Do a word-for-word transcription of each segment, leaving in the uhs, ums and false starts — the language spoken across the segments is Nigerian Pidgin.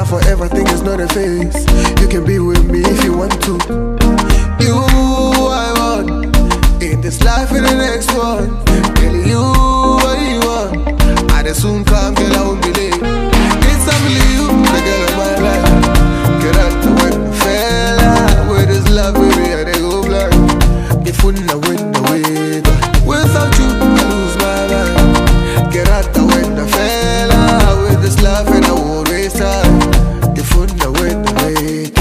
forever thing is not a phase. You can be with me if you want to. You I want in this life and the next one. Tell you what you want. I just soon come, girl, I won't be late. It's only you, the girl of my life. Get out the way, fella. With this love, baby, I they go blind. If we not win the way, without you, I lose my mind. Get out the way, the fella. With this love and I won't waste time. If we not win the way,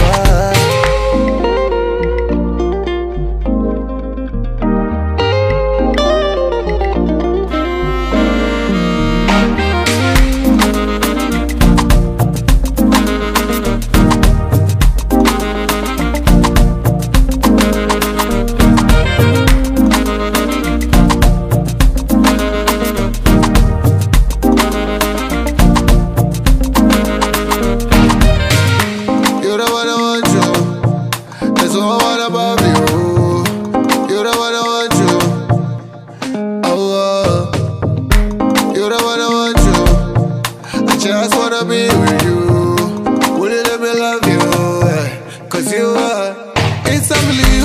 just wanna be with you. Will you let me love you? Cause you are, it's unbelievable.